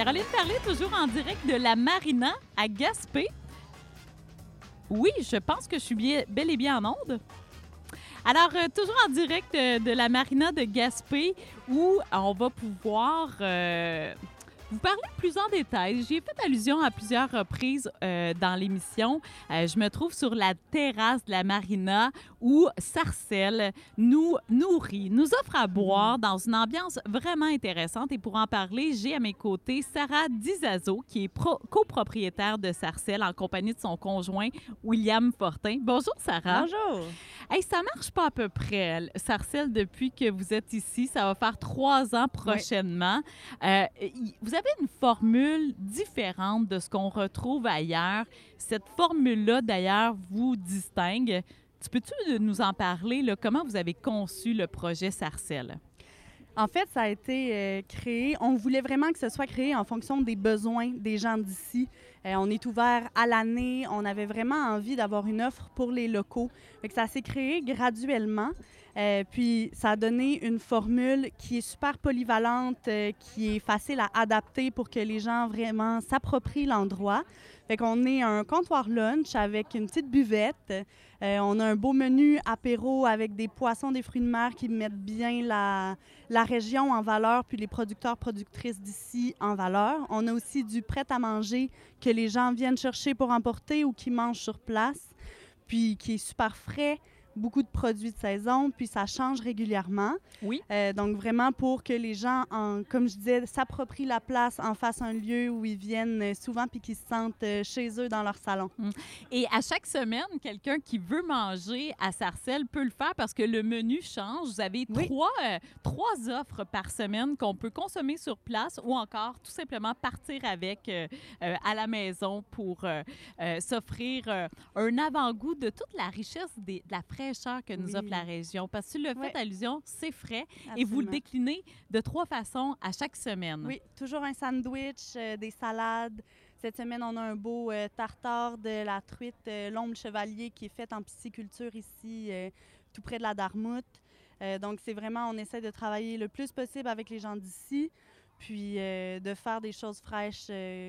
Caroline Parler, toujours en direct de la Marina à Gaspé. Oui, je pense que je suis bel et bien en onde. Alors, toujours en direct de la Marina de Gaspé, où on va pouvoir vous parler plus en détail. J'y ai fait allusion à plusieurs reprises dans l'émission. Je me trouve sur la terrasse de la Marina où Sarcelles nous nourrit, nous offre à boire dans une ambiance vraiment intéressante. Et pour en parler, j'ai à mes côtés Sarah Dizazo, qui est copropriétaire de Sarcelles en compagnie de son conjoint William Fortin. Bonjour, Sarah. Bonjour. Hey, ça marche pas à peu près, Sarcelles, depuis que vous êtes ici. Ça va faire 3 ans prochainement. Oui. Vous avez une formule différente de ce qu'on retrouve ailleurs. Cette formule-là, d'ailleurs, vous distingue. Peux-tu nous en parler? Là, comment vous avez conçu le projet Sarcelles? En fait, ça a été créé, on voulait vraiment que ce soit créé en fonction des besoins des gens d'ici. On est ouvert à l'année, on avait vraiment envie d'avoir une offre pour les locaux. Fait que ça s'est créé graduellement, puis ça a donné une formule qui est super polyvalente, qui est facile à adapter pour que les gens vraiment s'approprient l'endroit. Fait qu'on est un comptoir lunch avec une petite buvette. On a un beau menu apéro avec des poissons, des fruits de mer qui mettent bien la région en valeur, puis les producteurs, productrices d'ici en valeur. On a aussi du prêt-à-manger que les gens viennent chercher pour emporter ou qui mangent sur place, puis qui est super frais. Beaucoup de produits de saison, puis ça change régulièrement. Oui. Donc, vraiment pour que les gens, comme je disais, s'approprient la place, en fassent un lieu où ils viennent souvent puis qu'ils se sentent chez eux dans leur salon. Et à chaque semaine, quelqu'un qui veut manger à Sarcelles peut le faire parce que le menu change. Vous avez trois offres par semaine qu'on peut consommer sur place ou encore tout simplement partir avec à la maison pour s'offrir un avant-goût de toute la richesse de la fraîcheur que nous offre la région. Parce que le fait allusion, c'est frais. Absolument. Et vous le déclinez de 3 façons à chaque semaine. Oui, toujours un sandwich, des salades. Cette semaine, on a un beau tartare de la truite l'omble chevalier qui est faite en pisciculture ici, tout près de la Dartmouth. Donc, c'est vraiment, on essaie de travailler le plus possible avec les gens d'ici, puis de faire des choses fraîches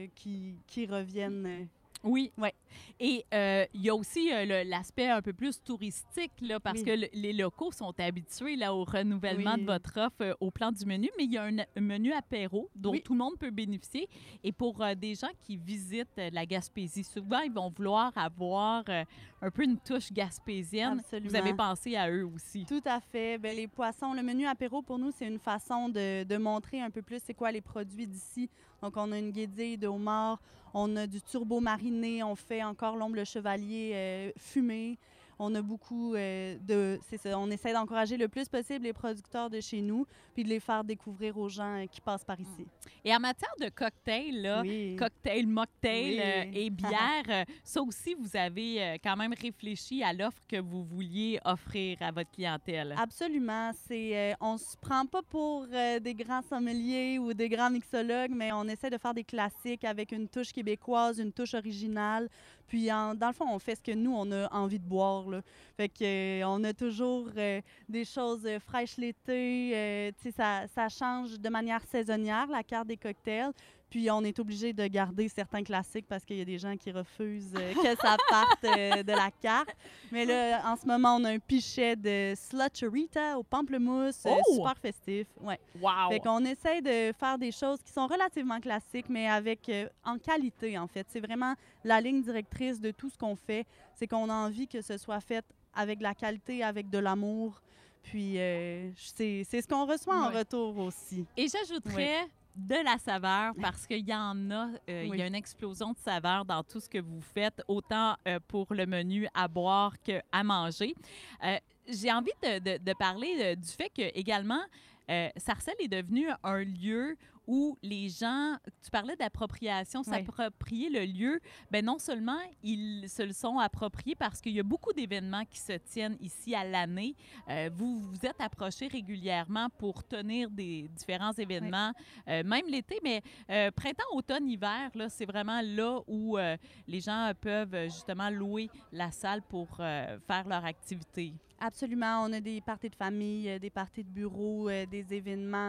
qui reviennent. Oui. Et il y a aussi l'aspect un peu plus touristique, là, parce que les locaux sont habitués là, au renouvellement de votre offre au plan du menu, mais il y a un menu apéro dont tout le monde peut bénéficier. Et pour des gens qui visitent la Gaspésie, souvent, ils vont vouloir avoir un peu une touche gaspésienne. Absolument. Vous avez pensé à eux aussi. Tout à fait. Bien, les poissons, le menu apéro, pour nous, c'est une façon de montrer un peu plus c'est quoi les produits d'ici. Donc, on a une guédille de homard, on a du turbo mariné, on fait encore l'omble chevalier fumé. On a beaucoup c'est ça, on essaie d'encourager le plus possible les producteurs de chez nous, puis de les faire découvrir aux gens qui passent par ici. Et en matière de cocktails, là, cocktail, mocktail et bière, ça aussi, vous avez quand même réfléchi à l'offre que vous vouliez offrir à votre clientèle. Absolument. On se prend pas pour des grands sommeliers ou des grands mixologues, mais on essaie de faire des classiques avec une touche québécoise, une touche originale. Puis, dans le fond, on fait ce que nous, on a envie de boire, là. Fait que, on a toujours des choses fraîches l'été. Tu sais, ça change de manière saisonnière, la carte des cocktails. Puis, on est obligé de garder certains classiques parce qu'il y a des gens qui refusent que ça parte de la carte. Mais là, en ce moment, on a un pichet de Slutcherita au pamplemousse, super festif. Ouais. Wow! Fait qu'on essaie de faire des choses qui sont relativement classiques, mais avec en qualité, en fait. C'est vraiment la ligne directrice de tout ce qu'on fait. C'est qu'on a envie que ce soit fait avec de la qualité, avec de l'amour. Puis, c'est ce qu'on reçoit en retour aussi. Et j'ajouterais de la saveur parce qu'il y en a, il y a une explosion de saveur dans tout ce que vous faites, autant pour le menu à boire qu'à manger. J'ai envie de parler du fait que également, Sarcelles est devenu un lieu où les gens, tu parlais d'appropriation, s'approprier le lieu, bien non seulement ils se le sont appropriés parce qu'il y a beaucoup d'événements qui se tiennent ici à l'année. Vous vous êtes approchés régulièrement pour tenir des différents événements, même l'été, mais printemps, automne, hiver, là, c'est vraiment là où les gens peuvent justement louer la salle pour faire leur activité. Absolument. On a des parties de famille, des parties de bureau, des événements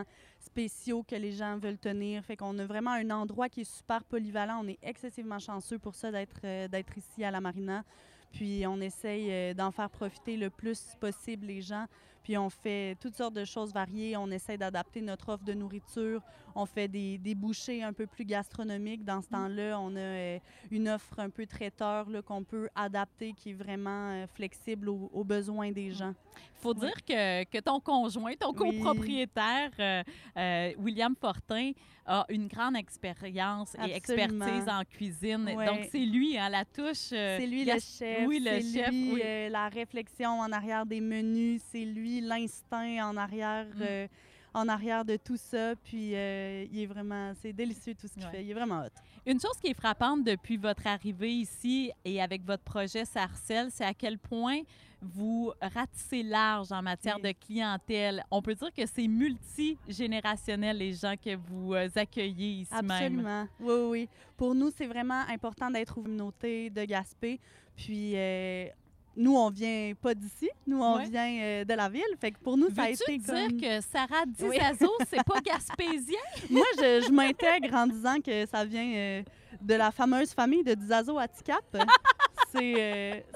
spéciaux que les gens veulent tenir. Fait qu'on a vraiment un endroit qui est super polyvalent. On est excessivement chanceux pour ça d'être ici à la Marina. Puis on essaye d'en faire profiter le plus possible les gens. Puis on fait toutes sortes de choses variées. On essaie d'adapter notre offre de nourriture. On fait des bouchées un peu plus gastronomiques. Dans ce temps-là, on a une offre un peu traiteur là, qu'on peut adapter, qui est vraiment flexible aux besoins des gens. Il faut dire que ton conjoint, ton copropriétaire, William Fortin, a une grande expérience et expertise en cuisine. Ouais. Donc, c'est lui, hein, la touche. C'est lui le chef. Oui, le chef. Lui, la réflexion en arrière des menus. C'est lui l'instinct en arrière. En arrière de tout ça, puis il est vraiment, c'est délicieux tout ce qu'il fait. Il est vraiment hot. Une chose qui est frappante depuis votre arrivée ici et avec votre projet Sarcelles, c'est à quel point vous ratissez large en matière de clientèle. On peut dire que c'est multigénérationnel, les gens que vous accueillez ici même. Absolument. Oui, oui. Pour nous, c'est vraiment important d'être une communauté de Gaspé. Puis nous, on vient pas d'ici. Nous, on vient de la ville. Fait que pour nous, ça a été dire que Sarah Dizazo, c'est pas gaspésien? Moi, je m'intègre en disant que ça vient de la fameuse famille de Dizazo Atticap. Ouais.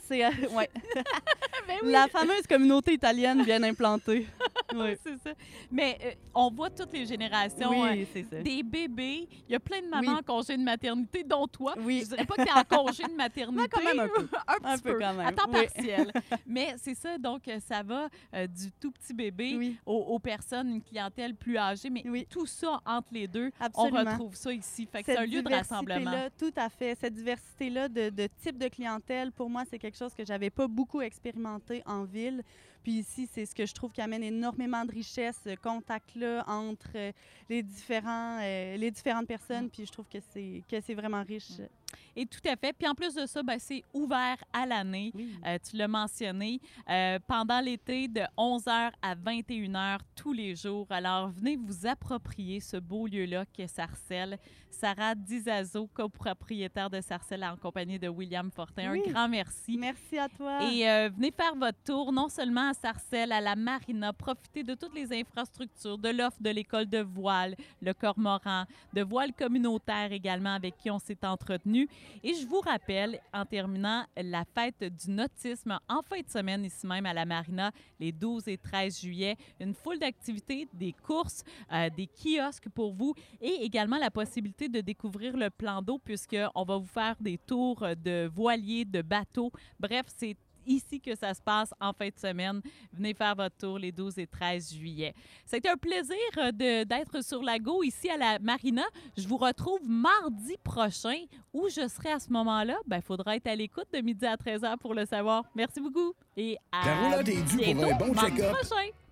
Ben oui. La fameuse communauté italienne bien implantée. Oui, c'est ça. Mais on voit toutes les générations. Oui, c'est ça. Des bébés. Il y a plein de mamans en congé de maternité, dont toi. Oui. Je dirais pas que tu es en congé de maternité. Mais quand même un peu. un petit peu. Quand même. À temps partiel. Mais c'est ça, donc ça va du tout petit bébé aux personnes, une clientèle plus âgée. Mais tout ça, entre les deux, absolument, on retrouve ça ici. Fait que c'est un lieu de rassemblement. Tout à fait. Cette diversité-là de type de clientèle, pour moi, c'est quelque chose que j'avais pas beaucoup expérimenté en ville. Puis ici, c'est ce que je trouve qui amène énormément de richesse, ce contact-là entre les différentes personnes. Puis je trouve que c'est vraiment riche. Et tout à fait. Puis en plus de ça, ben, c'est ouvert à l'année. Oui. Tu l'as mentionné. Pendant l'été, de 11h à 21h tous les jours. Alors, venez vous approprier ce beau lieu-là qu'est Sarcelles. Sarah Dizazo, copropriétaire de Sarcelles en compagnie de William Fortin. Un grand merci. Merci à toi. Et venez faire votre tour, non seulement à Sarcelles, à la Marina. Profitez de toutes les infrastructures, de l'offre de l'école de voile, le Cormoran, de voile communautaire également avec qui on s'est entretenu. Et je vous rappelle, en terminant, la fête du nautisme en fin de semaine ici même à la Marina, les 12 et 13 juillet. Une foule d'activités, des courses, des kiosques pour vous et également la possibilité de découvrir le plan d'eau puisqu'on va vous faire des tours de voiliers, de bateaux. Bref, c'est ici que ça se passe en fin de semaine. Venez faire votre tour les 12 et 13 juillet. C'était un plaisir d'être sur la Go ici à la Marina. Je vous retrouve mardi prochain. Où je serai à ce moment-là? Il faudra être à l'écoute de midi à 13h pour le savoir. Merci beaucoup et à bientôt, mardi prochain.